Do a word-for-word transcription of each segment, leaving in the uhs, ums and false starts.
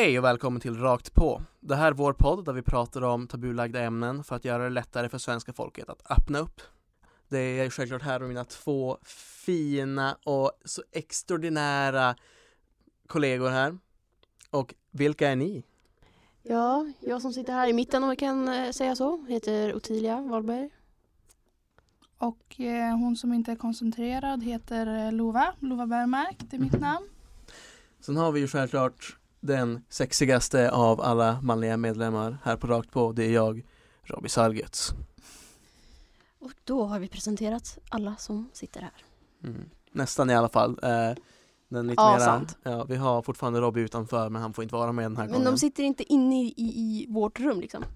Hej och välkommen till Rakt på. Det här är vår podd där vi pratar om tabulagda ämnen för att göra det lättare för svenska folket att öppna upp. Det är självklart här med mina två fina och så extraordinära kollegor här. Och vilka är ni? Ja, jag som sitter här i mitten om jag kan säga så heter Ottilia Wahlberg. Och eh, hon som inte är koncentrerad heter Lova, Lova Bergmark, det är mitt namn. Sen har vi ju självklart den sexigaste av alla manliga medlemmar här på Rakt på. Det är jag, Robby Salgets. Och då har vi presenterat alla som sitter här. Mm. Nästan i alla fall. Eh, den lite Ja, mera, sant. Ja, vi har fortfarande Robby utanför, men han får inte vara med den här Men gången. de sitter inte inne i, i, i vårt rum liksom.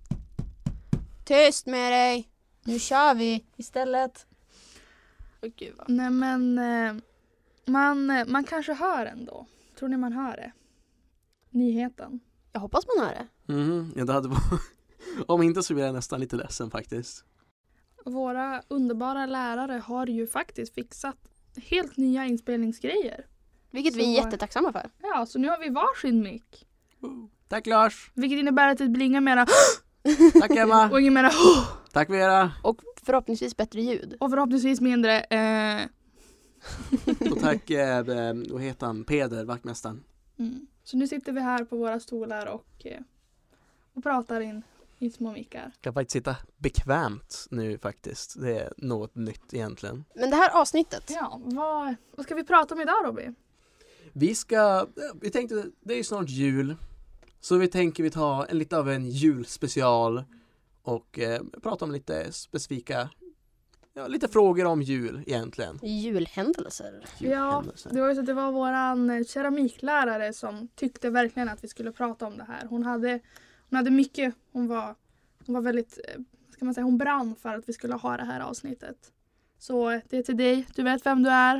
Tyst med dig! Nu kör vi istället. Åh gud vad. Nej men eh, man, eh, man kanske hör ändå. Tror ni man hör det? Nyheten. Jag hoppas man hör det. Mm, ja, det hade varit... Om inte så blir jag nästan lite ledsen faktiskt. Våra underbara lärare har ju faktiskt fixat helt nya inspelningsgrejer. Vilket Så- vi är jättetacksamma för. Ja, så nu har vi varsin mick. Tack Lars! Vilket innebär att det blir inga mera Tack Emma! och inga mera Tack Vera! Och förhoppningsvis bättre ljud. och förhoppningsvis mindre eh, Och tack, eh, eh, vad heter han? Peder, vaktmästaren. mm. Så nu sitter vi här på våra stolar och, eh, och pratar in i små mickar. Jag kan faktiskt sitta bekvämt nu faktiskt. Det är något nytt egentligen. Men det här avsnittet. Ja, vad, vad ska vi prata om idag, Robby? Vi ska, vi tänkte, det är ju snart jul. Så vi tänker vi ta en lite av en julspecial. Och eh, prata om lite specifika, ja, lite frågor om jul egentligen. Julhändelser. Ja, Julhändelser. det var ju så att det var våran keramiklärare som tyckte verkligen att vi skulle prata om det här. Hon hade, hon hade mycket, hon var, hon var väldigt, eh, ska man säga, hon brann för att vi skulle ha det här avsnittet. Så eh, det är till dig, du vet vem du är.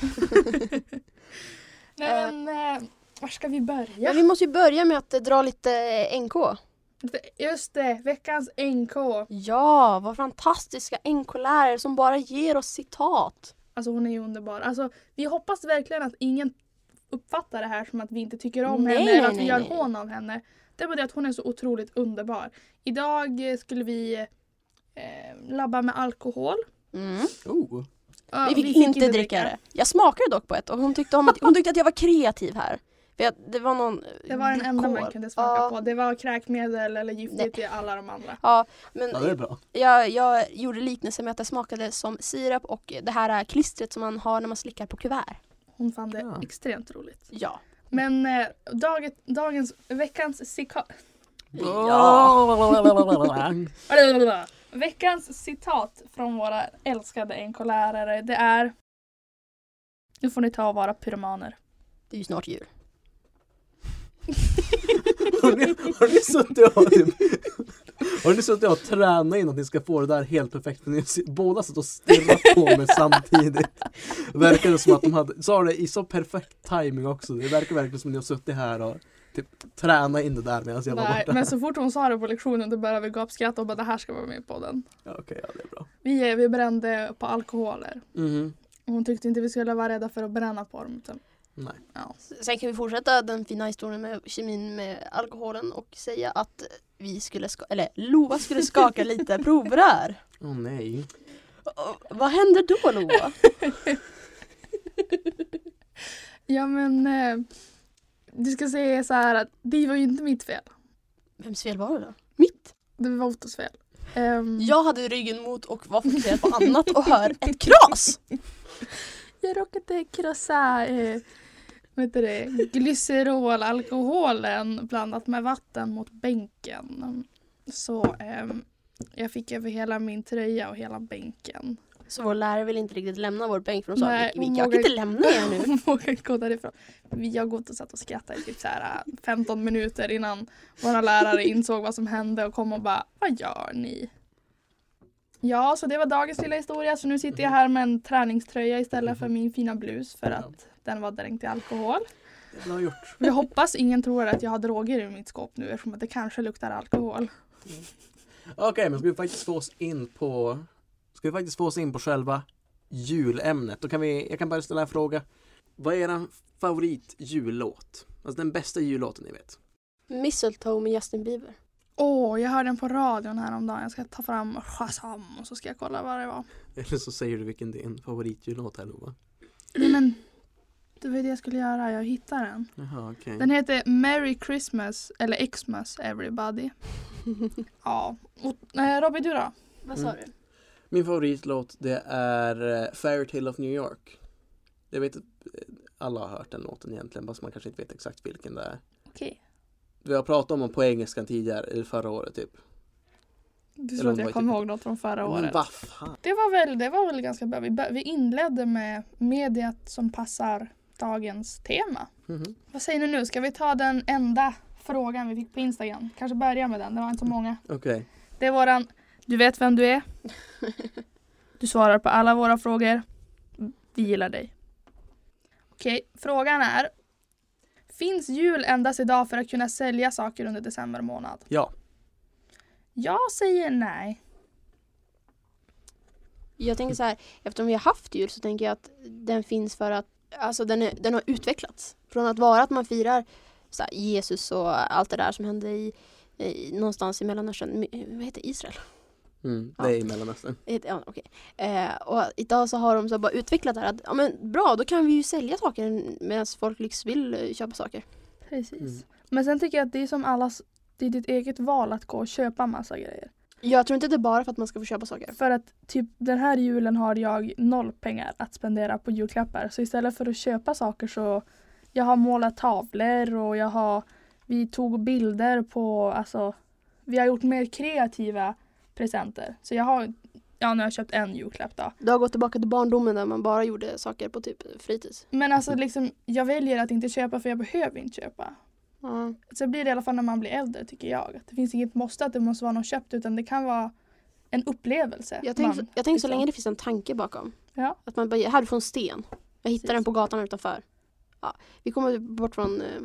Men eh, var ska vi börja? Men vi måste ju börja med att eh, dra lite eh, N K. Just det, veckans N K. Ja, vad fantastiska N K-lärare som bara ger oss citat. Alltså hon är ju underbar. Alltså vi hoppas verkligen att ingen uppfattar det här som att vi inte tycker om Nej, henne nej, eller att vi nej, gör nej. hån av henne. Det är bara det att hon är så otroligt underbar. Idag eh, skulle vi eh, labba med alkohol. Mm. Oh. Ja, Vi fick inte dricka det. Jag smakade dock på ett och hon tyckte, om att, hon tyckte att jag var kreativ här. För jag, det var någon Det var den enda man glykol. kunde smaka Ja. på. Det var kräkmedel eller giftigt i alla de andra. Ja, men Ja, det är bra. jag, jag gjorde liknelse med att det smakade som sirap och det här är klistret som man har när man slickar på kuvert. Hon fann det Ja. extremt roligt. Ja. Men eh, daget, dagens, veckans citat. Veckans citat från våra älskade N K-lärare, det är: nu får ni ta och vara pyromaner. Det är ju snart jul. Har ni, har ni suttit och typ, har ni suttit och tränat in att ni ska få det där helt perfekt? För ni s- båda satt och stirrat på mig samtidigt. Det verkar som att de hade, sa det i så perfekt timing också. Det verkar verkligen som att ni har suttit här och typ tränat in det där medan jag var Nej, borta. men så fort hon sa det på lektionen då började vi gapskratta och bara det här ska vara med på den. Ja, okej, ja, det är bra. Vi, är- vi brände på alkoholer. Mhm. Och hon tyckte inte vi skulle vara rädda för att bränna på dem. Utan, Nej. ja. Sen kan vi fortsätta den fina historien med kemin med alkoholen och säga att vi skulle, ska- eller Lova skulle skaka lite provrör. Åh oh, nej. Och vad hände då, Lova? ja men eh, du ska säga så här att det var ju inte mitt fel. Vems fel var det då? Mitt. Det var Ottos fel. Ehm, Jag hade ryggen mot och var fokuserad på annat och hör ett kras. Jag råkade krossa eh, vad heter det, glycerol, alkoholen blandat med vatten mot bänken. Så eh, jag fick över hela min tröja och hela bänken. Så vår lärare ville inte riktigt lämna vår bänk för de sa Nej, vi, vi hon jag kan vågar- inte lämna er nu. Hon vågade gå därifrån. Vi har gått och satt och skrattat i typ så här femton minuter innan våra lärare insåg vad som hände och kom och bara, vad gör ni? Ja, så det var dagens lilla historia. Så nu sitter jag här med en träningströja istället för min fina blus för att den var dränkt i alkohol. Det är bra gjort. Jag hoppas ingen tror att jag har droger i mitt skåp nu eftersom att det kanske luktar alkohol. Okej, men ska vi faktiskt få oss in på ska vi faktiskt få oss in på själva julämnet. Då kan vi, jag kan bara ställa en fråga. Vad är er favorit jullåt? Alltså den bästa jullåten ni vet. Mistletoe med Justin Bieber. Åh, oh, jag hörde den på radion häromdagen. Jag ska ta fram Shazam och så ska jag kolla vad det var. Eller så säger du vilken din favoritjullåt är, Lova. Nej, men det var det jag skulle göra. Jag hittar den. Jaha, okej. Okay. Den heter Merry Christmas eller Xmas Everybody. Ja. Och, eh, Robin, du då? Vad sa Mm. du? Min favoritlåt, det är Fairytale of New York. Jag vet att alla har hört den låten egentligen, fast man kanske inte vet exakt vilken det är. Okej. Okay. Vi har pratat om den på engelskan tidigare, eller förra året typ. Du tror att jag kommer typ... ihåg något från förra året. Men vad fan? Det var väl, det var väl ganska bra. Vi, vi inledde med mediet som passar dagens tema. Mm-hmm. Vad säger ni nu? Ska vi ta den enda frågan vi fick på Instagram? Kanske börja med den, det var inte så många. Okej. Okay. Det är våran, du vet vem du är. Du svarar på alla våra frågor. Vi gillar dig. Okej, frågan är: finns jul endast idag för att kunna sälja saker under december månad? Ja. Jag säger nej. Jag tänker så här, eftersom vi har haft jul så tänker jag att den finns för att, alltså den, är, den har utvecklats. Från att vara att man firar så här, Jesus och allt det där som hände i, i någonstans i Mellanöstern, vad heter Israel? Mm, det är i Mellanöstern. Ja, okej. Eh, och idag så har de så bara utvecklat det här att, ja men bra, då kan vi ju sälja saker medan folk liksom vill köpa saker. Precis. Mm. Men sen tycker jag att det är som allas, det är ditt eget val att gå och köpa massa grejer. Jag tror inte det är bara för att man ska få köpa saker. För att typ den här julen har jag noll pengar att spendera på julklappar. Så istället för att köpa saker så jag har målat tavlor och jag har, vi tog bilder på, alltså vi har gjort mer kreativa presenter. Så jag har, ja nu har jag köpt en julklapp då. Du har gått tillbaka till barndomen där man bara gjorde saker på typ fritids. Men alltså liksom, jag väljer att inte köpa för jag behöver inte köpa. Mm. Så blir det i alla fall när man blir äldre tycker jag. Det finns inget måste att det måste vara något köpt utan det kan vara en upplevelse. Jag tänker så, jag tänk så liksom. länge det finns en tanke bakom. Ja. Att man bara, här du får en sten. Jag hittade Precis. den på gatan utanför. Ja, vi kommer bort från, eh,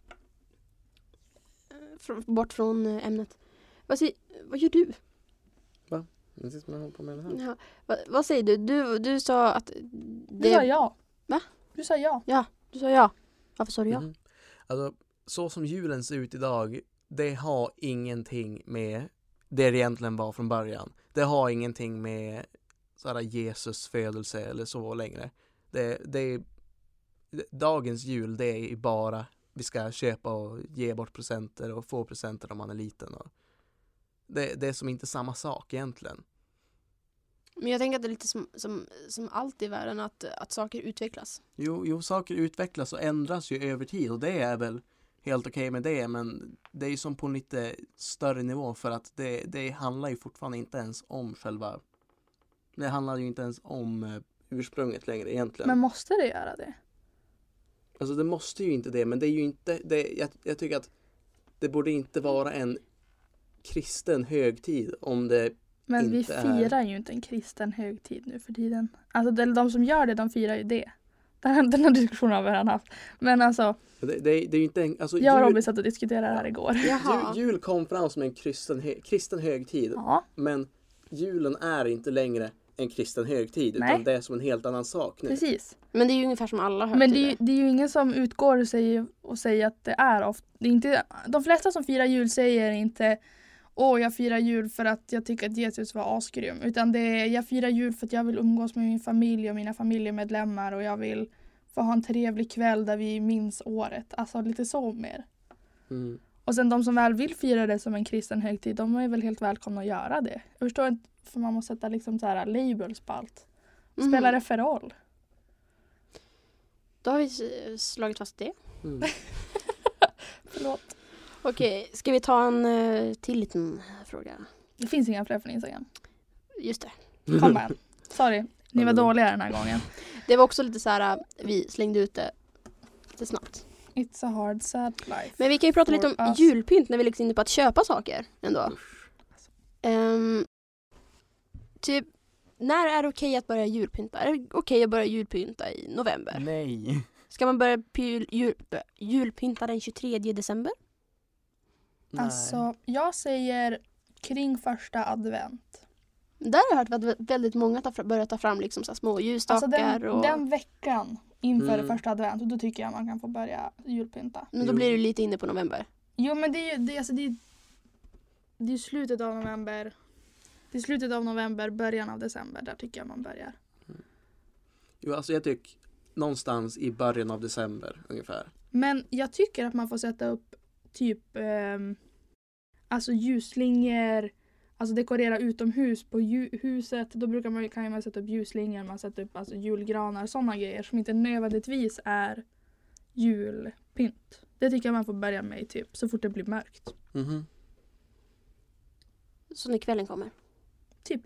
från bort från eh, ämnet. Vad, säger, vad gör du? Va? Jag sitter med på med det här. Ja, vad, vad säger du? du? Du sa att det... Du sa ja. Va? Du sa ja. Ja, du sa ja. Varför sa du ja? Mm. Alltså, så som julen ser ut idag, det har ingenting med det det egentligen var från början. Det har ingenting med sådär Jesus födelse eller så längre. Det, det är, dagens jul, det är bara vi ska köpa och ge bort presenter och få presenter om man är liten. Och det, det är som inte samma sak egentligen. Men jag tänker att det är lite som, som, som allt i världen, att, att saker utvecklas. Jo, jo, saker utvecklas och ändras ju över tid och det är väl helt okej med det, men det är ju som på en lite större nivå för att det, det handlar ju fortfarande inte ens om själva, det handlar ju inte ens om uh, ursprunget längre egentligen. Men måste det göra det? Alltså det måste ju inte det, men det är ju inte, det, jag, jag tycker att det borde inte vara en kristen högtid om det Men inte vi firar är... ju inte en kristen högtid nu för tiden. Alltså de, de som gör det, de firar ju det. Den, den här diskussionen har vi redan haft. Men alltså, Det, det, det är ju inte en, alltså, jag och jul, Robin satt och diskuterade det här igår. Jaha. jul, jul kom fram som en kristen, hö, kristen högtid, Ja, men julen är inte längre en kristen högtid, Nej. utan det är som en helt annan sak nu. precis. Men det är ju ungefär som alla högtider. Men det är, ju, det är ju ingen som utgår och säger, och säger att det är ofta. Det är inte, de flesta som firar jul säger inte åh, jag firar jul för att jag tycker att Jesus var asgrym. Utan det är, jag firar jul för att jag vill umgås med min familj och mina familjemedlemmar och jag vill få ha en trevlig kväll där vi minns året. Alltså lite så mer. Mm. Och sen de som väl vill fira det som en kristen högtid, de är väl helt välkomna att göra det. Jag förstår inte, för man måste sätta liksom så här labels på allt. Mhm. Spelar det för roll? Då har vi s- slagit fast det. Mm. Förlåt. Okej, ska vi ta en uh, till liten fråga? Det finns inga fler från Instagram. Just det. Kom bara. Sorry, ni var Mm. dåliga den här gången. Det var också lite så här, uh, vi slängde ut det lite snabbt. It's a hard sad life. Men vi kan ju prata For lite om us. julpynt när vi liksom är inne på att köpa saker ändå. Um, typ, när är det okej att börja julpynta? Är det okej att börja julpynta i november? Nej. Ska man börja py- jul, julpynta den tjugotredje december? Alltså, jag säger kring första advent. Där har jag hört att väldigt många tar, börjar ta fram liksom så här små ljusstakar. Alltså den, och... den veckan inför Mm. första advent, och då tycker jag man kan få börja julpynta. Men då Jo. blir du lite inne på november. Jo, men det är ju det, alltså det, är- det är slutet av november. Det är slutet av november, början av december. Där tycker jag man börjar. Jo, alltså jag tycker någonstans i början av december ungefär. Men jag tycker att man får sätta upp typ ehm, alltså ljusslingor, alltså dekorera utomhus på ju- huset. Då brukar man, kan man sätta upp ljusslingor, man sätter upp alltså julgranar, sådana grejer som inte nödvändigtvis är julpynt. Det tycker jag man får börja med typ så fort det blir mörkt. Mhm. Så när kvällen kommer. Typ.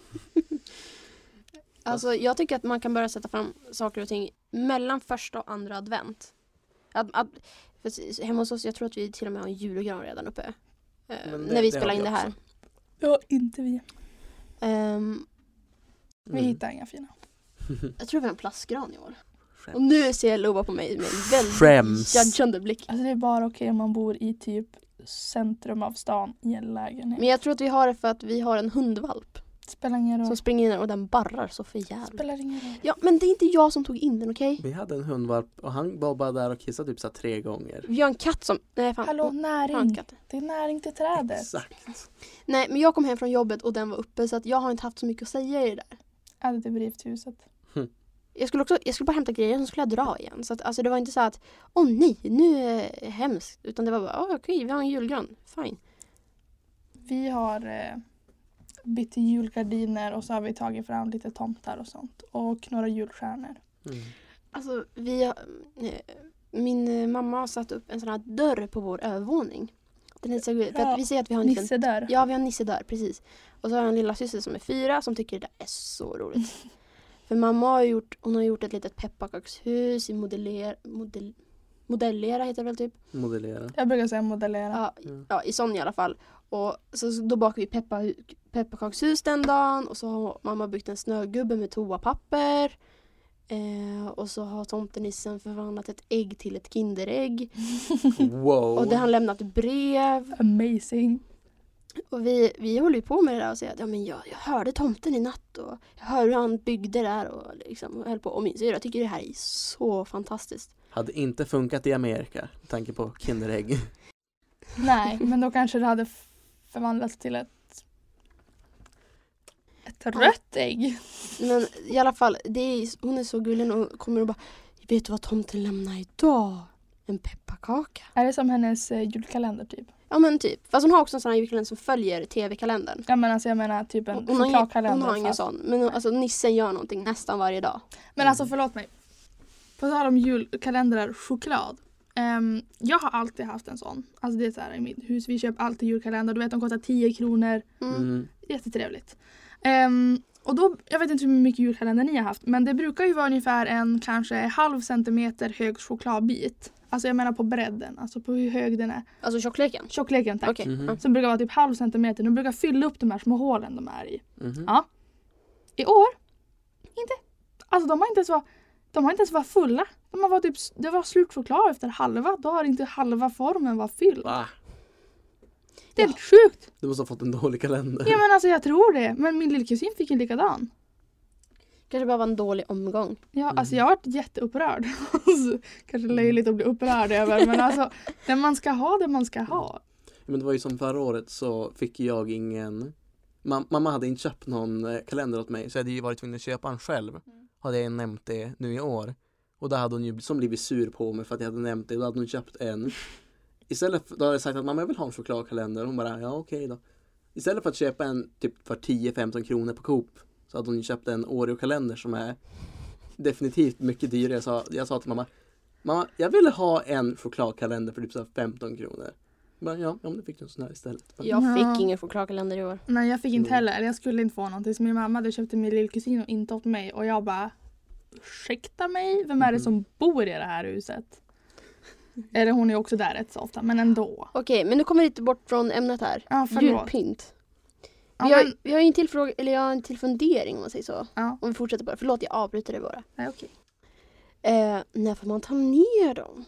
Alltså jag tycker att man kan börja sätta fram saker och ting mellan första och andra advent. Att, att, för hemma hos oss, jag tror att vi till och med har en julgran redan uppe. Eh, Men det- när vi det spelar har in vi det här. också. Ja, inte vi. Ehm, Vi Mm. hittar inga fina. jag tror vi har en plastgran i år. Skämt. Och nu ser Lova på mig med en väldigt Skäms. judgande blick. Alltså det är bara okej om man bor i typ centrum av stan i en lägenhet. Men jag tror att vi har det för att vi har en hundvalp Spelar ingen roll. som springer in där och den barrar så för jävligt. Spelar ingen roll. Ja, men det är inte jag som tog in den, okej? Vi hade en hundvalp och han var bara där och kissade typ så här tre gånger. Vi har en katt som... Nej, fan. Hallå, hon har en näring. katt. Det är näring till trädet. Exakt. Nej, men jag kom hem från jobbet och den var uppe så att jag har inte haft så mycket att säga i det där. Jag hade typ rivit huset. Jag skulle, också, jag skulle bara hämta grejer och så skulle jag dra igen. Så att, alltså, det var inte så att, åh nej, nu är det hemskt. Utan det var bara, åh okej, vi har en julgran. Fine. Vi har eh, bytt till julgardiner och så har vi tagit fram lite tomtar och sånt. Och några julstjärnor. Mm. Alltså, vi har, eh, min eh, mamma har satt upp en sån här dörr på vår övervåning. Den är så gullig. För Ja, att vi säger att vi har en liten... Nissedörr. Ja, vi har en nissedörr, precis. Och så har jag en lilla syster som är fyra som tycker det är så roligt. För mamma har gjort, hon har gjort ett litet pepparkakshus i modeller, modell, modellera heter det väl typ. Modellera. Jag brukar säga modellera. Ja, Mm. ja, i sån i alla fall. Och så, så då bakar vi peppa, pepparkakshus den dagen. Och så har mamma byggt en snögubbe med toapapper. Eh, och så har tomtenissen förvandlat ett ägg till ett kinderägg. Wow. Och det har lämnat brev. Amazing. Och vi, vi håller ju på med det där och säger att ja, men jag, jag hörde tomten i natt. Och jag hörde hur han byggde där. Och, liksom, och höll på. Och min syrra tycker det här är så fantastiskt. Hade inte funkat i Amerika med tanke på kinderägg. Nej, men då kanske det hade f- förvandlats till ett ett rött ägg. Men i alla fall, det är, hon är så gullig och kommer och bara, vet du vad tomten lämnar idag? En pepparkaka. Är det som hennes eh, julkalender typ? Ja men typ. Fast hon har också en sån här julkalender som följer tv-kalendern. Ja men alltså jag menar typ en Hon, hon, har, ingen, chokladkalender. hon har ingen fast- sån. Men alltså Nissen gör någonting nästan varje dag. Men alltså förlåt mig. På tal om julkalendrar, choklad. Ehm, jag har alltid haft en sån. Alltså det är så här i mitt hus. Vi köper alltid julkalendrar. Du vet de kostar tio kronor. Mm. Mm. Jättetrevligt. Ehm, och då, jag vet inte hur mycket julkalender ni har haft. Men det brukar ju vara ungefär en kanske halv centimeter hög chokladbit. Alltså jag menar på bredden. Alltså på hur hög den är. Alltså tjockleken. Tjockleken tack. Okej. Mhm. Ja. Som brukar vara typ halv centimeter. De brukar fylla upp de här små hålen de är i. Mhm. Ja. I år, inte. Alltså de har inte ens varit, de har inte ens varit fulla. De har varit typ, det var slut choklad efter halva. Då har inte halva formen var fylld. Va? Det är helt sjukt. Du måste ha fått en dålig kalender. Ja men alltså jag tror det. Men min lillkusin fick en likadan. Kanske bara var en dålig omgång. Ja, Mm. alltså jag har varit jätteupprörd. Alltså, kanske löjligt att bli upprörd över. Men alltså, det man ska ha det man ska ha. Men det var ju som förra året så fick jag ingen... Ma- mamma hade inte köpt någon eh, kalender åt mig så jag hade ju varit tvungen att köpa en själv. Mm. Hade jag nämnt det nu i år. Och då hade hon ju som blivit sur på mig för att jag hade nämnt det. Och då hade hon köpt en. Istället för, då hade jag sagt att mamma jag vill ha en chokladkalender. Hon bara, ja okej då. Istället för att köpa en typ för tio femton kronor på Coop så hade hon ju köpt en Oreo-kalender som är definitivt mycket dyrare. Jag sa, jag sa till mamma, mamma jag ville ha en chokladkalender för typ så här femton kronor. Bara, ja, ja, men det fick du en sån här istället. Jag Ja. fick ingen chokladkalender i år. Nej jag fick inte Mm. heller. Eller jag skulle inte få någonting. Så min mamma hade köpt till min lillkusin och inte åt mig. Och jag bara, ursäkta mig? Vem är det Mhm. som bor i det här huset? Eller hon är också där rätt så ofta. Men ändå. Okej, men nu kommer vi lite bort från ämnet här. Ja förlåt. Julpynt. Ja, Vi har, men, vi har ju en till fråga, eller jag har en till fundering om man säger så. ja, Om vi fortsätter bara. Förlåt, jag avbryter det bara. nej, okej. Eh, när får man ta ner dem?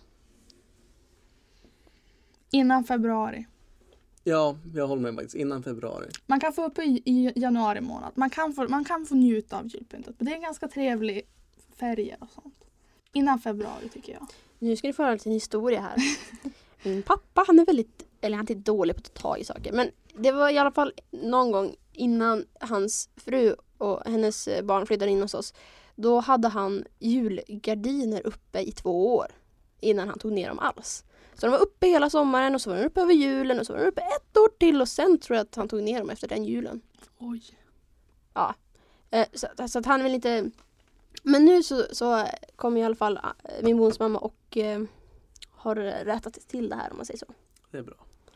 Innan februari. Ja, jag håller med faktiskt. Innan februari. Man kan få upp i, i januari månad. Man kan, få, man kan få njuta av julpyntet. Det är en ganska trevlig färger och sånt. Innan februari tycker jag. Nu ska ni få höra lite historia här. Min pappa, han är väldigt, eller han är inte dålig på att ta tag i saker. Men det var i alla fall någon gång innan hans fru och hennes barn flyttade in hos oss. Då hade han julgardiner uppe i två år innan han tog ner dem alls. Så de var uppe hela sommaren och så var de uppe över julen och så var de uppe ett år till och sen tror jag att han tog ner dem efter den julen. Oj. Ja, eh, så, så att han vill inte... Men nu så, så kommer i alla fall äh, min bonusmamma och äh, har rättat till det här om man säger så. Det är bra.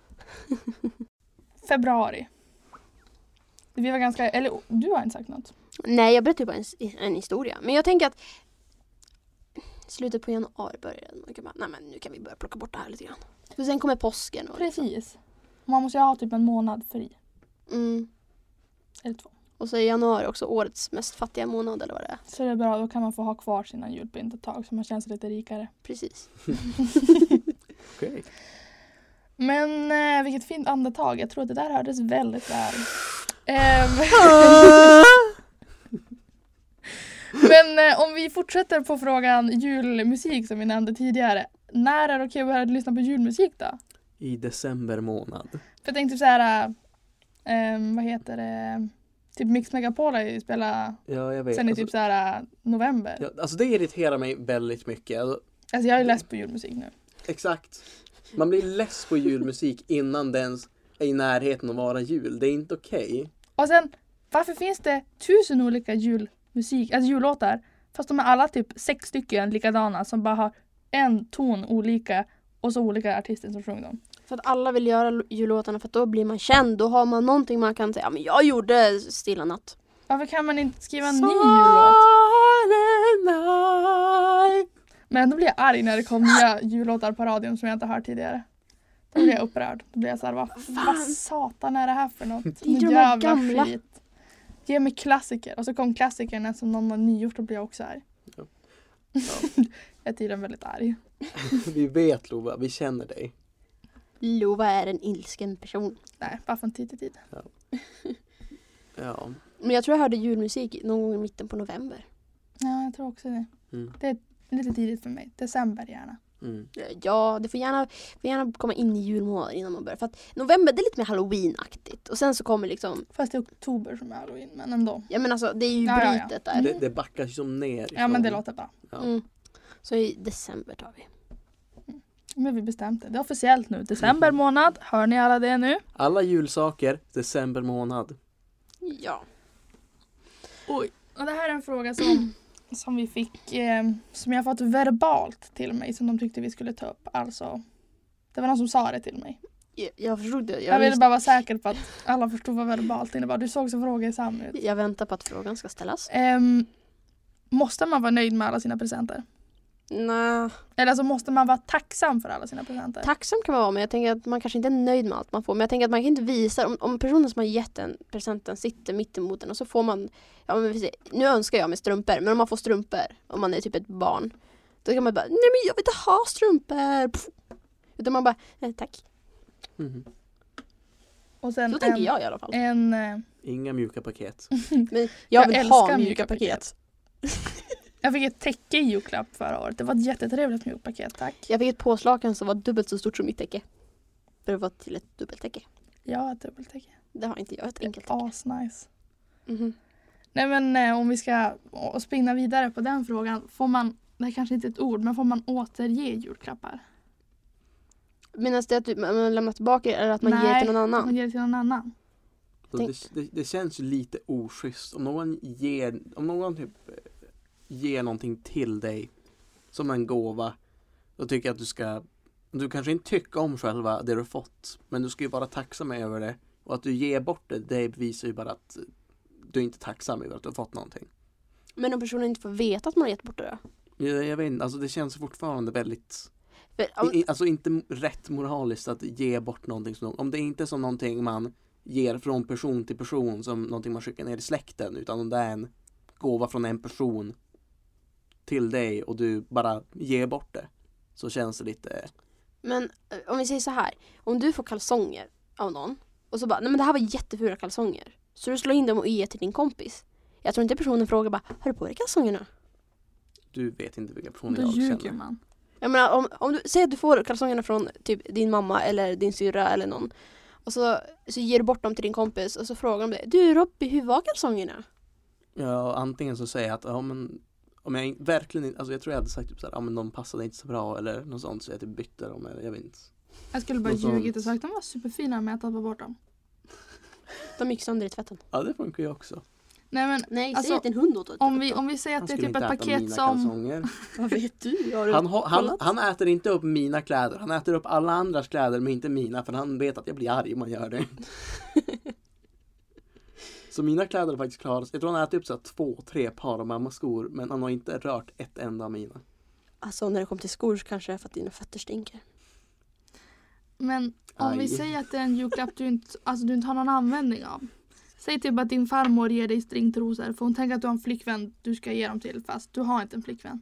Februari. Vi var ganska... Eller du har inte sagt något. Nej, jag berättar ju bara en, en historia. Men jag tänker att slutet på januari börjar man kan bara, nej men nu kan vi börja plocka bort det här lite grann. För sen kommer påsken. Och Precis. Man måste ju ha typ en månad fri. Mm. Eller två. Och så är januari också årets mest fattiga månad eller vad det är. Så det är bra, då kan man få ha kvar sina julpynt ett tag så man känns lite rikare. Precis. Okej. Okay. Men eh, vilket fint andetag. Jag tror att det där hördes väldigt väl. Ehm. Men eh, om vi fortsätter på frågan julmusik som vi nämnde tidigare. När är det okej att börja lyssna på julmusik då? I december månad. För jag tänkte så här, eh, vad heter det? Typ Mix Megapol har ju spelat ja, jag vet. sen i alltså, typ så här november. Ja, alltså det irriterar mig väldigt mycket. Alltså, alltså jag är less på julmusik nu. Exakt. Man blir less på julmusik innan den är i närheten att vara jul. Det är inte okej. Okay. Och sen, varför finns det tusen olika julmusik, alltså jullåtar? Fast de är alla typ sex stycken likadana som bara har en ton olika och så olika artister som sjunger dem. För att alla vill göra jullåtarna för att då blir man känd. Då har man någonting man kan säga. Ja, men jag gjorde Stilla natt. Varför kan man inte skriva en ny jullåt? Men då blir jag arg när det kom nya jullåtar på radion som jag inte har hört tidigare. Då blir jag upprörd. Då blir jag såhär, vad, vad satan är det här för något? Det är de här gamla. Skit. Ge mig klassiker. Och så kom klassikerna som någon har nygjort och blir jag också arg. Ja. Ja. Jag är tydligen väldigt arg. Vi vet Lova, vi känner dig. Lova är en ilsken person. Nej, bara från tid till tid. Ja. Ja. Men jag tror jag hörde julmusik någon gång i mitten på november. Ja, jag tror också det. Mm. Det är lite tidigt för mig. December gärna. Mm. Ja, det får gärna, får gärna komma in i julmånaden innan man börjar. För att november, det är lite mer Halloween-aktigt. Och sen så kommer liksom... Fast det är oktober som är Halloween, men ändå. Ja, men alltså, det är ju Ja, ja, ja. brytet där. Det, det backar som ner ifrån. Ja, men det låter bra. Ja. Mm. Så i december tar vi. Men vi bestämt det. Det är officiellt nu. December månad. Hör ni alla det nu? Alla julsaker, december månad. Ja. Oj. Och det här är en fråga som, som vi fick, eh, som jag fått verbalt till mig, som de tyckte vi skulle ta upp. Alltså, det var någon som sa det till mig. Jag, jag förstod det. Jag, jag ville bara vara säker på att alla förstod vad verbalt innebar. Du såg så frågesam ut. Jag väntar på att frågan ska ställas. Eh, måste man vara nöjd med alla sina presenter? Nej. Eller alltså måste man vara tacksam för alla sina presenter? Tacksam kan man vara, men jag tänker att man kanske inte är nöjd med allt man får. Men jag tänker att man kan inte visa, om, om personen som har gett en presenten sitter mitt emot den och så får man, ja men vi ser, nu önskar jag med strumpor, men om man får strumpor, om man är typ ett barn, då kan man bara, nej men jag vill inte ha strumpor. Pff. Utan man bara, nej, tack. Mm. Och sen Så tänker en, jag i alla fall. En, eh, Inga mjuka paket. Men jag, jag vill älskar ha mjuka mjuka paket. jag fick ett täcke i julklapp förra året. Det var ett jättetrevligt mjukt paket, tack. Jag fick ett påslakan som var dubbelt så stort som mitt täcke. För det var till ett dubbeltäcke. Ja, ett dubbeltäcke. Det har inte jag, ett enkelt täcke. Asnice. Mm-hmm. Nej men eh, om vi ska å, spinna vidare på den frågan. Får man, det är kanske inte ett ord, men får man återge julklappar? Medan det att du, man lämnar tillbaka eller att man Nej, ger till någon att annan? man ger till någon annan. Så det, det, det känns ju lite oschysst. Om någon ger, om någon typ ger någonting till dig som en gåva, då tycker jag att du ska, du kanske inte tycker om själva det du fått, men du ska ju vara tacksam över det. Och att du ger bort det, det bevisar ju bara att du är inte tacksam över att du har fått någonting. Men om personen inte får veta att man har gett bort det då? Jag, jag vet inte, alltså det känns fortfarande väldigt... För, om, I, alltså inte rätt moraliskt att ge bort någonting som, om det inte är som någonting man ger från person till person, som någonting man skickar ner i släkten, utan om det är en gåva från en person till dig och du bara ger bort det, så känns det lite... Men om vi säger så här, om du får kalsonger av någon och så bara, nej men det här var jättefula kalsonger, så du slår in dem och ger till din kompis. Jag tror inte personen frågar bara, har du på dig kalsongerna? Du vet inte vilka personer Då jag ljuger känner. man. Jag menar, om, om du säger att du får kalsongerna från typ din mamma eller din syrra eller någon. Och så, så ger du bort dem till din kompis och så frågar de dig. Du Robby, hur var kalsongerna? Ja, antingen så säger jag att ja, men, om jag verkligen inte, alltså jag tror jag hade sagt typ så här, ja men de passade inte så bra eller något sånt så jag typ bytte dem eller jag vet inte. Jag skulle bara Något sånt. ljugit och sagt de var superfina med att tappa bort dem. De gick sönder i tvätten. Ja, det funkar ju också. Nej men Nej, alltså, säg att en hund åt om vi, om vi säger Han att det är skulle typ inte ett äta paket mina som... kalsonger. Vad vet du? Har du Han, ha- han, kollat? han äter inte upp mina kläder. Han äter upp alla andras kläder men inte mina. För han vet att jag blir arg om man gör det. Så mina kläder är faktiskt klara. Jag tror han äter upp så här två, tre par av mammas skor. Men han har inte rört ett enda av mina. Alltså när det kommer till skor så kanske det är för att dina fötter stinker. Men om Aj. vi säger att det är en julklapp du inte, alltså, du inte har någon användning av. Säg typ att din farmor ger dig stringtrosor. För hon tänker att du har en flickvän du ska ge dem till. Fast du har inte en flickvän.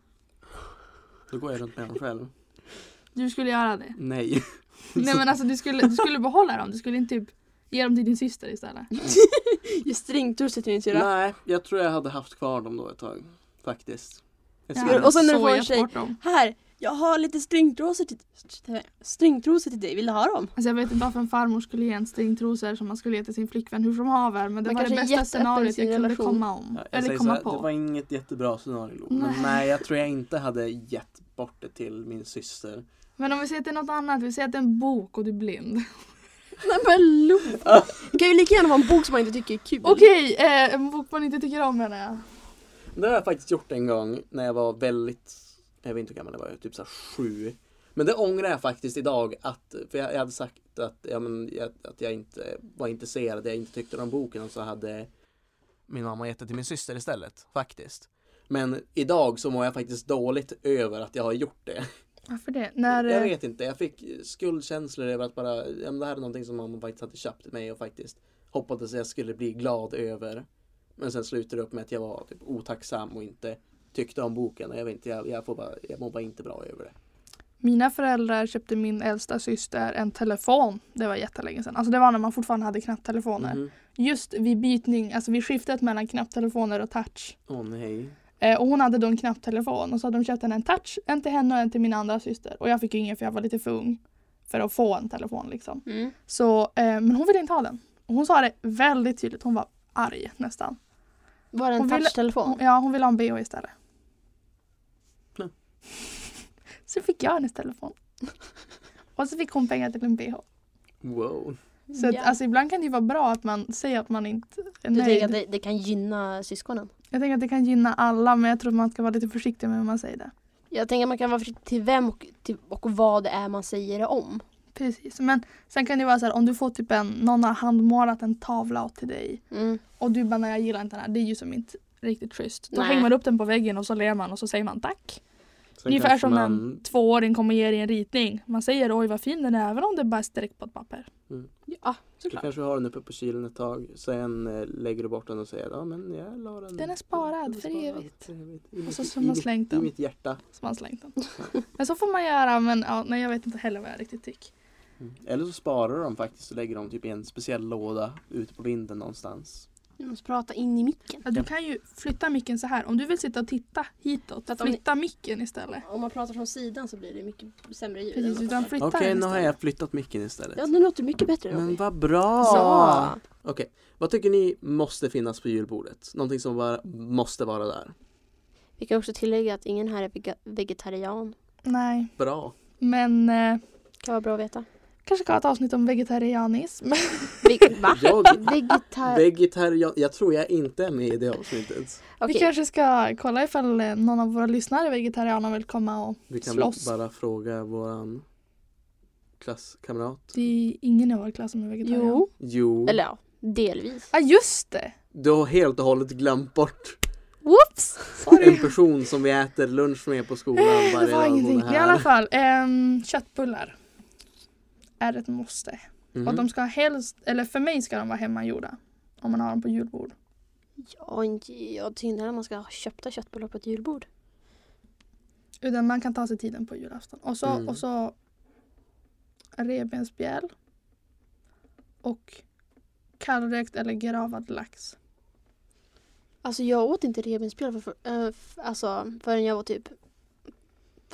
Då går jag runt med dem själv. Du skulle göra det. Nej. Nej men alltså du skulle, du skulle behålla dem. Du skulle inte typ ge dem till din syster istället. Just stringtrosor till din syrra. Nej, jag tror jag hade haft kvar dem då ett tag. Faktiskt. Jag Ja, skulle- och sen när du så får en gett tjej. bort dem. Här, jag har lite stringtrosor till, stringtrosor till dig. Vill du ha dem? Alltså jag vet inte varför en farmor skulle ge en stringtrosor som man skulle ge till sin flickvän hur som haver. Men det Man var det kanske är bästa jätteöppen i scenariot sin jag kunde relation. komma om. Ja, jag eller säger komma så här, på. det var inget jättebra scenario. Nej. Men nej, jag tror jag inte hade gett bort det till min syster. Men om vi säger att det är något annat. Vi säger att det är en bok och du är blind. Nej men lo. Det kan ju lika gärna vara en bok som man inte tycker är kul. Okej, eh, en bok man inte tycker om menar jag. Det har jag faktiskt gjort en gång när jag var väldigt, jag vet inte hur gammal jag var, typ så här sju. Men det ångrar jag faktiskt idag att, för jag, jag hade sagt att, ja, men, jag, att jag inte var intresserad, jag inte tyckte om boken och så hade min mamma gett det till min syster istället, faktiskt. Men idag så mår jag faktiskt dåligt över att jag har gjort det. Varför det? När, Jag eh, vet inte, jag fick skuldkänslor över att bara, ja, men det här är någonting som mamma faktiskt hade köpt till mig och faktiskt hoppades att jag skulle bli glad över. Men sen slutade det upp med att jag var typ otacksam och inte tyckte om boken. Och jag vet inte, jag, jag, får bara, jag mår bara inte bra över det. Mina föräldrar köpte min äldsta syster en telefon. Det var jättelänge sedan. Alltså det var när man fortfarande hade knapptelefoner. Mhm. Just vid bytning, alltså vid skiftet mellan knapptelefoner och touch. Åh nej. Eh, och hon hade då en knapptelefon. Och så hade de köpt henne en touch. En till henne och en till min andra syster. Och jag fick ju ingen för jag var lite för ung. För att få en telefon liksom. Mm. Så, eh, men hon ville inte ha den. Och hon sa det väldigt tydligt. Hon var arg nästan. Var det en Hon ville- touchtelefon? Hon, ja, hon ville ha en B H istället. Nej. Så fick jag hennes telefon. Och så fick hon pengar till en B H. Wow. Så att, Ja. alltså, ibland kan det ju vara bra att man säger att man inte är Du tänker nöjd. att det, det kan gynna syskonen? Jag tänker att det kan gynna alla, men jag tror att man ska vara lite försiktig med hur man säger det. Jag tänker att man kan vara försiktig till vem och, till, och vad det är man säger det om. Precis, men sen kan det vara så här, om du får typ en, någon har handmålat en tavla åt till dig Mm. och du bara, nej jag gillar inte den här, det är ju som inte riktigt schysst. Då Nej. hänger man upp den på väggen och så ler man och så säger man tack. Sen Ungefär kanske som man- en tvååring kommer ge dig en ritning. Man säger oj vad fin den är, även om det bara är streck på ett papper. Ja, Du såklart. kanske har den uppe på kylen ett tag. Sen eh, lägger du bort den och säger ja men jag la den. Den är sparad den är för sparad evigt. för evigt. I Och mitt- så i som man mitt- slängt I den. mitt hjärta. Som man slängt den. Men så får man göra, men ja, nej, jag vet inte heller vad jag riktigt tycker. Mm. Eller så sparar de faktiskt och lägger dem typ i en speciell låda ute på vinden någonstans. Du måste prata in i micken. Ja, du kan ju flytta micken så här. Om du vill sitta och titta hitåt, Så att om ni- flytta micken istället. Om man pratar från sidan så blir det mycket sämre ljud. Precis, utan flytta Okej, den nu har istället. jag flyttat micken istället. Ja, nu låter det mycket bättre. Men Robby. vad bra! Så. Okej, vad tycker ni måste finnas på julbordet? Någonting som bara måste vara där. Vi kan också tillägga att ingen här är vega- vegetarian. Nej, Bra. men eh, Kan vara bra att veta. kanske ska ha ett avsnitt om vegetarianism. Ve- va? Jag, Vegetar... vegetarian, jag tror jag inte är med i det avsnittet. Okej. Vi kanske ska kolla ifall eh, någon av våra lyssnare är vegetarianer vill komma och Vi kan slåss. bara fråga våran klasskamrat. Det är ingen i vår klass som är vegetarian. Jo, Jo, eller ja, delvis. Ja, just det! du har helt och hållet glömt bort Whoops! en person som vi äter lunch med på skolan Det varje var dag hon ingenting. är I alla här. fall, ehm, köttbullar är ett måste. Mhm. Och de ska helst, eller för mig ska de vara hemmagjorda. Om man har dem på julbord. Ja, inte- jag tycker inte att man ska ha köpta köttbullar på ett julbord. Utan man kan ta sig tiden på julafton. Och så, Mm. och så revbensspjäll. Och kallrökt eller gravad lax. Alltså jag åt inte revbensspjäll för, för, äh, f- alltså, förrän jag var typ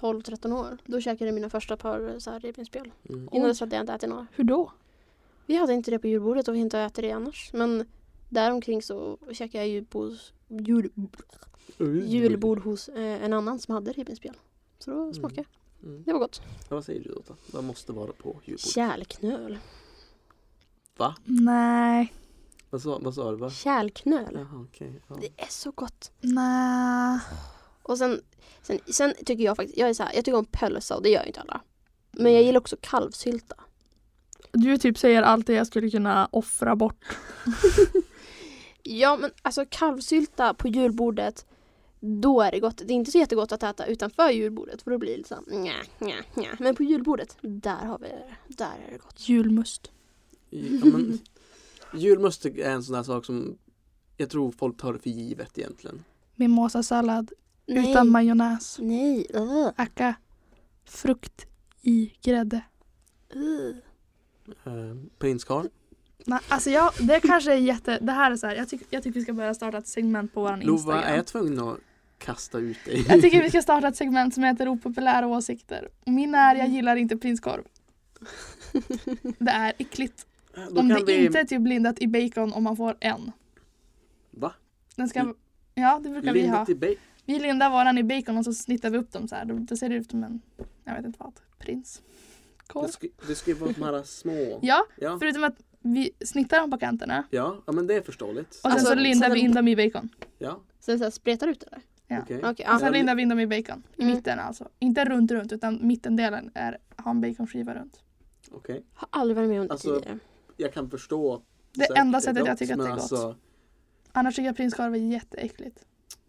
tolv tretton år. Då käkade jag mina första par så här revbensspjäll. Mm. Innan dess hade jag inte ätit några. Hur då? Vi hade inte det på julbordet och vi inte ätit det annars. Men däromkring så käkade jag julbord, jul, julbord hos eh, en annan som hade revbensspjäll. Så då smakade jag. Mm. Det var gott. Ja, vad säger du då? Vad måste vara på julbordet? Kärlknöl. Va? Nej. Vad sa, vad sa du? Va? Kärlknöl. Jaha, okej. Ja. Det är så gott. Nej. Och sen, sen, sen tycker jag faktiskt, jag är så här, jag tycker om pölsa och det gör ju inte alla. Men jag gillar också kalvsylta. Du typ säger allt det jag skulle kunna offra bort. Ja, men alltså kalvsylta på julbordet, då är det gott. Det är inte så jättegott att äta utanför julbordet för då blir det liksom nja, nja, nja. Men på julbordet, där har vi det. Där är det gott. Julmust. Ja, men, julmust är en sån här sak som jag tror folk tar det för givet egentligen. Mimosasallad Nej. utan majonnäs. Nej. Uh. Äcka frukt i grädde. Uh. Uh, Prinskarl. Nej, alltså jag, det kanske är jätte... Det här är så här, jag, tycker, jag tycker vi ska börja starta ett segment på våran Lova, Instagram. är jag tvungen att kasta ut dig? Jag tycker vi ska starta ett segment som heter opopulära åsikter. Och min är, jag gillar inte prinskorv. Det är äckligt. Då Om kan det vi... inte är typ blindat i bacon om man får en. Va? Den ska... Ja, det brukar vi ha. Lindat i ba- Vi lindar våran i bacon och så snittar vi upp dem så här. Då, då ser det ut som en, jag vet inte vad, prins. Korv. Det ska, det ska ju vara de här små. Ja, Ja. förutom att vi snittar dem på kanterna. Ja, ja, men det är förståeligt. Och sen Alltså, så lindar så vi den- in dem i bacon. Ja, Sen så här spretar ut det där. Ja. okej. Okej, Och ja. sen lindar vi in dem i bacon. I Mm. mitten alltså. Inte runt runt utan mittendelen är ha en baconskiva runt. Okej. Har aldrig varit med om det Alltså, tidigare. Jag kan förstå. Det säkert enda sättet gott, jag tycker att det är men gott. alltså, Annars tycker jag prinskorv är jätteäckligt.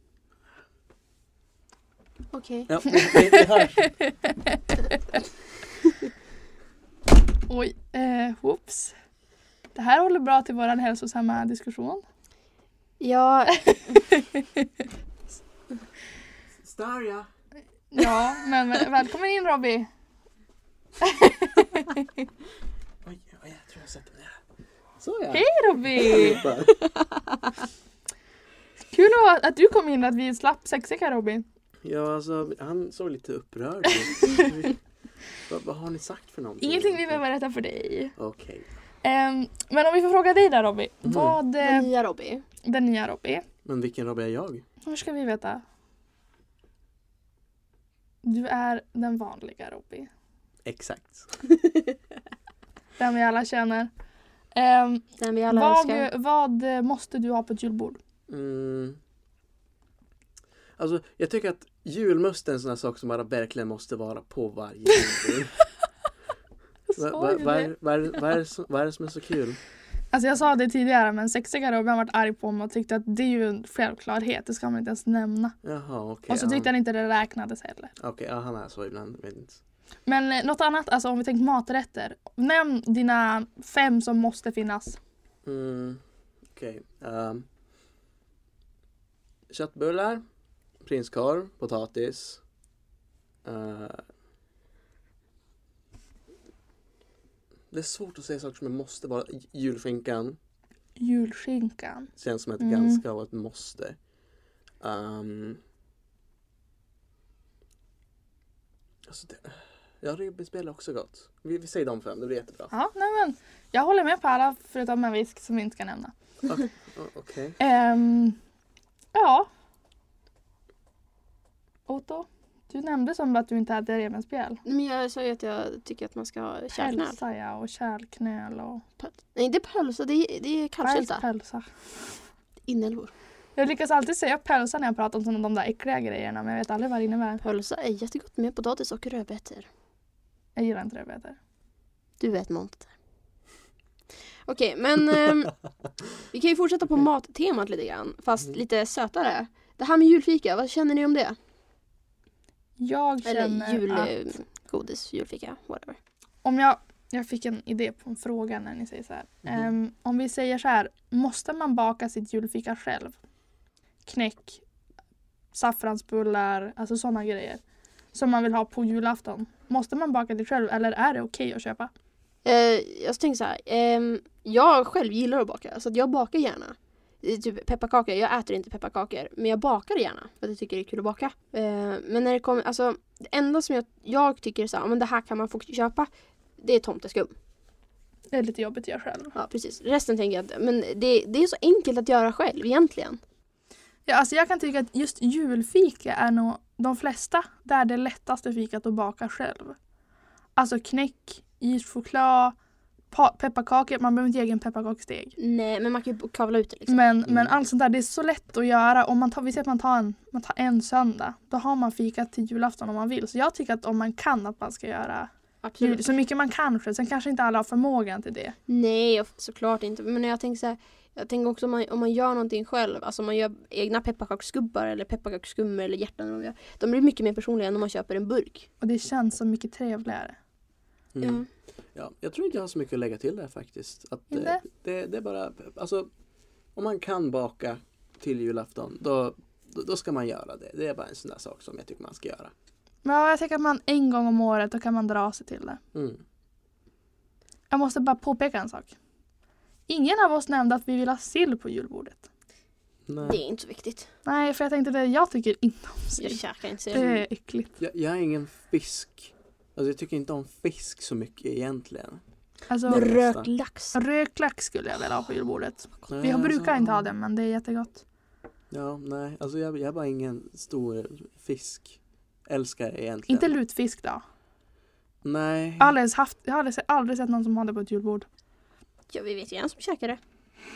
Okej. ja, det, det, det här. Oj, eh, whoops. Det här håller bra till våran hälsosamma diskussion. Ja, Starja. Ja, men välkommen in Robby. Oj, oj, jag tror jag sätter mig här. Så ja. Hej Robby! Kul att, att du kom in, att vi slapp sexiga Robby. Ja, alltså han såg lite upprörd ut. vad, vad har ni sagt för någonting? Ingenting vi behöver berätta för dig. Okej. Um, men om vi får fråga dig där Robby. Mm. Vad den eh, nya Robby. den nya Robby? Men vilken Robby är jag? Hur ska vi veta? Du är den vanliga Robby. Exakt. Den vi alla känner. Um, Den vi alla vad, älskar. vad måste du ha på ett julbord? Mm. Alltså, jag tycker att julmust är en sån här sak som bara verkligen måste vara på varje julbord. Va- va- Sa ju Vad det. är- vad är- vad är det som- vad är det som är så kul? Alltså jag sa det tidigare, men sexiga Robby har varit arg på mig och tyckte att det är ju en självklarhet. Det ska man inte ens nämna. Jaha, okej. Och så tyckte han inte det räknades heller. Okej, ja, han är så ibland. Vet inte. Men eh, något annat, alltså om vi tänker maträtter. Nämn dina fem som måste finnas. Mm, okej. Um, köttbullar, prinskorv, potatis. Uh, det är svårt att säga saker som måste vara. Julskinkan Julskinkan. känns som ett Mm. ganska av ett måste. Um, alltså det, ja, revbensspjäll är också gott. Vi, vi säger de fem, det blir jättebra. Ja, nej men. Jag håller med på alla förutom en visk som vi inte ska nämna. Okej. o- okej. Ehm, ja. Otto, du nämnde som att du inte hade revbensspjäll. Men jag sa ju att jag tycker att man ska ha kärlknöl. Pälsa ja, och kärlknöl och Nej, det är pölsa. Det är, det är kalvsylta. pälsa. Inälvor. Jag lyckas alltid säga pälsa när jag pratar om såna, de där äckliga grejerna, men jag vet aldrig vad det innebär. Pölsa är jättegott med potatis och rödbetor. Jag gillar inte rödbetor. Du vet monter. Okej, men ehm, vi kan ju fortsätta på mattemat lite grann. Fast Mm. lite sötare. Det här med julfika, vad känner ni om det? Jag känner Eller att julgodis, julfika, whatever. om jag, jag fick en idé på en fråga när ni säger så här. Mhm. Ehm, om vi säger så här, måste man baka sitt julfika själv? Knäck, saffransbullar, alltså sådana grejer. Som man vill ha på julafton. Måste man baka det själv eller är det okej att köpa? Eh, jag tänker så här, ehm, jag själv gillar att baka, så att jag bakar gärna. typ pepparkakor, jag äter inte pepparkakor, men jag bakar gärna för att jag tycker det är kul att baka. Eh, men när det kommer, alltså det enda som jag, jag tycker så här, men det här kan man få köpa, det är tomteskum. Det är lite jobbigt att göra själv. Ja, precis. Resten tänker jag att, men det, det är så enkelt att göra själv egentligen. Ja, alltså jag kan tycka att just julfika är nog de flesta där det lättaste fikat att baka själv. Alltså knäck, ischoklad, pa- pepparkakor, man behöver inte egen pepparkaksteg. Nej, men man kan ju kavla ut det liksom. Men, Mm. men allt sånt där, det är så lätt att göra. Om man tar, vi säger att man tar, en, man tar en söndag, då har man fikat till julafton om man vill. Så jag tycker att om man kan att man ska göra Absolut. jul, så mycket man kan själv. Sen kanske inte alla har förmågan till det. Nej, och såklart inte. Men jag tänker så här, jag tänker också om man, om man gör någonting själv, alltså om man gör egna pepparkaksgubbar eller pepparkaksskummor eller hjärtan, eller vad man gör, de blir mycket mer personliga än om man köper en burk. Och det känns så mycket trevligare. Mm. Ja. Ja, jag tror inte jag har så mycket att lägga till där faktiskt. Att, Inte? eh, det, det är bara, alltså om man kan baka till julafton, då, då, då ska man göra det. Det är bara en sån där sak som jag tycker man ska göra. Ja, jag tänker att man en gång om året, då kan man dra sig till det. Mm. Jag måste bara påpeka en sak. Ingen av oss nämnde att vi vill ha sill på julbordet. Nej. Det är inte så viktigt. Nej, för jag tänkte det, jag tycker inte om Jag sill. käkar inte Det sill. är äckligt. Jag, jag är ingen fisk. Alltså jag tycker inte om fisk så mycket egentligen. Alltså, Men rökt lax. rökt lax skulle jag vilja ha på julbordet. Nej, Vi har brukar alltså, inte ha det, men det är jättegott. Ja, nej. Alltså jag, jag är bara ingen stor fisk. Älskar egentligen. Inte lutfisk då. Nej. Jag har aldrig, haft, jag har aldrig, sett, aldrig sett någon som har det på ett julbord. Ja, vi vet ju en som käkar det.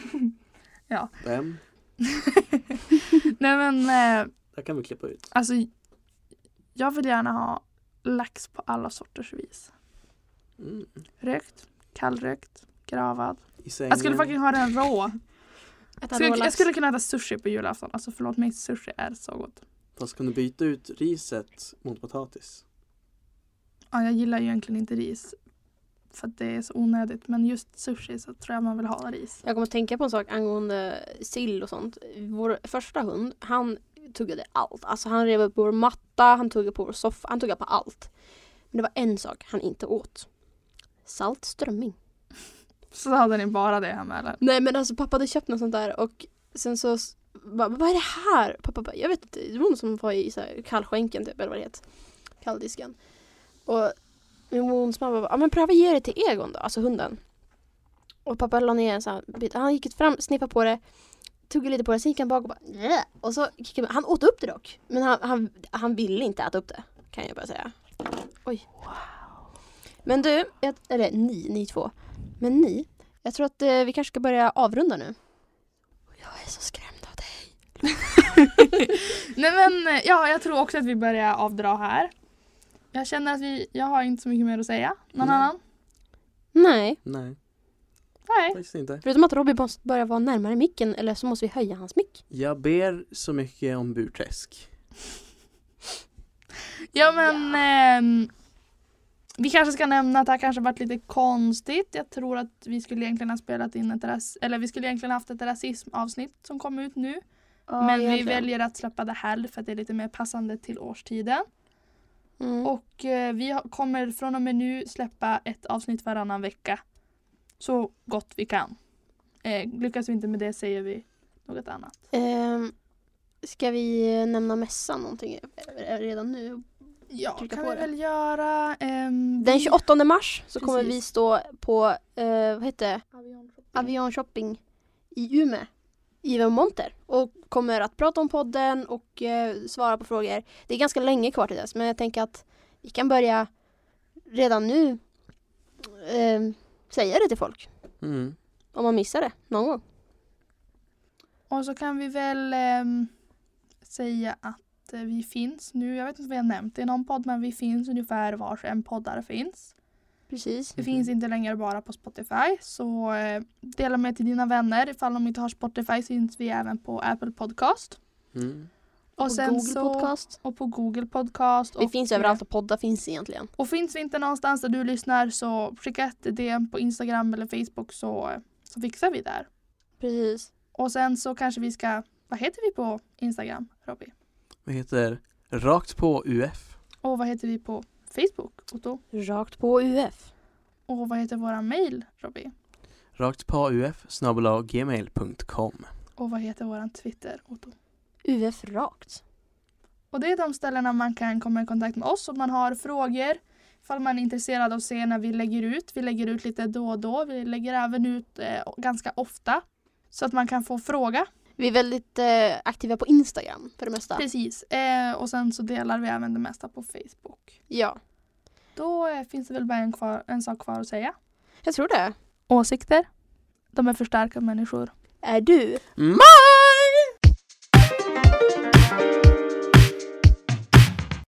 Vem? Nej men, eh, Det kan vi klippa ut. alltså jag vill gärna ha lax på alla sorters vis. Mm. Rökt, kallrökt, gravad. I sängen. Jag skulle faktiskt ha den rå. Äta Skulle, rå jag lax. skulle kunna äta sushi på julafton. Alltså förlåt mig, sushi är så gott. Fast kan du byta ut riset mot potatis? Ja, jag gillar ju egentligen inte ris. För att det är så onödigt. Men just sushi så tror jag man vill ha ris. Jag kommer att tänka på en sak angående sill och sånt. Vår första hund, han tuggade allt. Alltså han rev upp vår matta, han tuggade på vår soffa, han tuggade på allt. Men det var en sak han inte åt. Salt strömming. Så hade ni bara det hemma eller? Nej, men alltså pappa hade köpt något sånt där och sen så s- bara, vad är det här? Pappa bara, jag vet inte, det var något som var i så här kallskänken typ, eller vad det heter. Kalldisken. Och min mons mamma bara, ja men pröva ge det till Egon då, alltså hunden. Och pappa la ner en sån här bit, han gick fram, snippade på det, tuggade lite på det, sen gick han bak och bara, Nä. Och så gick han, han åt upp det dock. Men han, han, han ville inte äta upp det, kan jag bara säga. Oj. Men du, jag, eller ni, ni två. Men ni, jag tror att eh, vi kanske ska börja avrunda nu. Jag är så skrämd av dig. Nej men ja, jag tror också att vi börjar avdra här. Jag känner att vi, jag har inte så mycket mer att säga. Någon Nej. annan? Nej, Nej, Nej. faktiskt inte. förutom att Robin måste börja vara närmare micken, eller så måste vi höja hans mick. Jag ber så mycket om Burträsk. Ja men ehm, vi kanske ska nämna att det här kanske varit lite konstigt. Jag tror att vi skulle egentligen ha spelat in ett ras- eller vi skulle egentligen haft ett rasismavsnitt som kom ut nu. Men vi väljer att släppa det här för att det är lite mer passande till årstiden. Mm. Och eh, vi har- kommer från och med nu släppa ett avsnitt varannan vecka. Så gott vi kan. Eh, lyckas vi inte med det säger vi något annat. Ehm, ska vi nämna mässan någonting redan nu? Ja, Trycka kan på vi det. väl göra. ehm, Den vi- tjugoåttonde mars så kommer Precis. vi stå på, eh, vad heter det? Avion Shopping i Umeå, i Monter, och kommer att prata om podden och eh, svara på frågor. Det är ganska länge kvar till dess, men jag tänker att vi kan börja redan nu eh, säga det till folk Mm. om man missar det någon gång. Och så kan vi väl ehm, säga att eh, vi finns nu. Jag vet inte vad vi har nämnt det i någon podd, men vi finns ungefär vars en poddare finns. Precis. Det Mhm. finns inte längre bara på Spotify. Så eh, dela med till dina vänner. Ifall de inte har Spotify syns vi även på Apple Podcast. Mm. Och, Och sen Google så, Podcast. och på Google Podcast. Vi och, finns överallt och poddar finns egentligen. Och finns vi inte någonstans där du lyssnar så skicka ett D M på Instagram eller Facebook så, så fixar vi där. Precis. Och sen så kanske vi ska, vad heter vi på Instagram, Robby? Vi heter Rakt på U F. Och vad heter vi på Facebook, Otto? Rakt på U F. Och vad heter våra mail, Robby? Rakt på U F snabel-a gmail punkt com. Och vad heter våran Twitter, Otto? U F rakt. Och det är de ställena man kan komma i kontakt med oss om man har frågor. Ifall man är intresserad av att se när vi lägger ut. Vi lägger ut lite då och då. Vi lägger även ut eh, ganska ofta. Så att man kan få fråga. Vi är väldigt eh, aktiva på Instagram för det mesta. Precis. Eh, och sen så delar vi även det mesta på Facebook. Ja. Då eh, finns det väl bara en, kvar, en sak kvar att säga. Jag tror det. Åsikter. De är för starka människor. Är du? Ma!